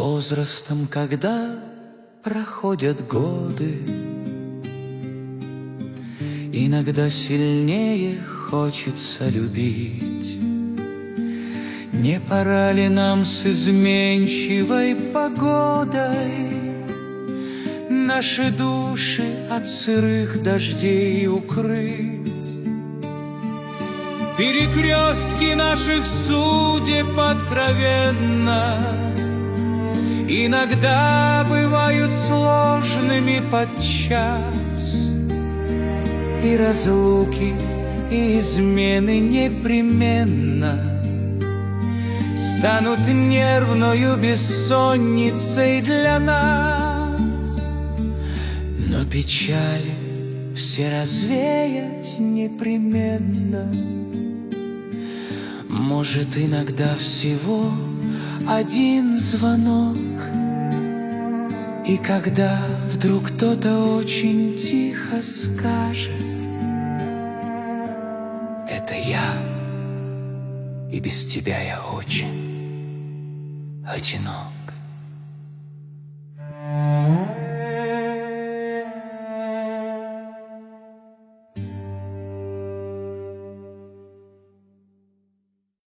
возрастом, когда проходят годы, иногда сильнее хочется любить. Не пора ли нам с изменчивой погодой наши души от сырых дождей укрыть? Перекрестки наших судеб откровенно иногда бывают сложными подчас, и разлуки, и измены непременно станут нервною бессонницей для нас. Но печали все развеять непременно может иногда всего один звонок. И когда вдруг кто-то очень тихо скажет: это я, и без тебя я очень одинок.